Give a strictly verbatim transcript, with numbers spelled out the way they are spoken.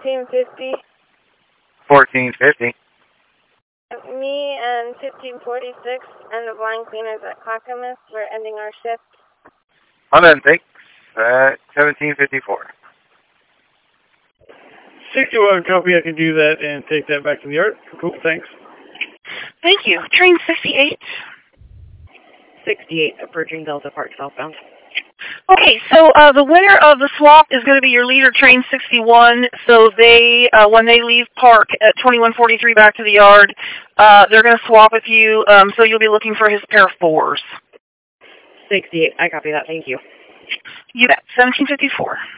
fourteen fifty. fourteen fifty. Me and fifteen forty-six and the blind cleaners at Clackamas, we're ending our shift. I'm in, thanks. At seventeen fifty-four. sixty-one copy, I can do that and take that back to the yard. Cool, thanks. Thank you. Train sixty-eight. sixty-eight, approaching Delta Park southbound. Okay, so uh, the winner of the swap is going to be your leader, Train sixty-one. So they, uh, when they leave park at twenty-one forty-three back to the yard, uh, they're going to swap with you, um, so you'll be looking for his pair of fours. sixty-eight, I copy that, thank you. You bet. seventeen fifty-four.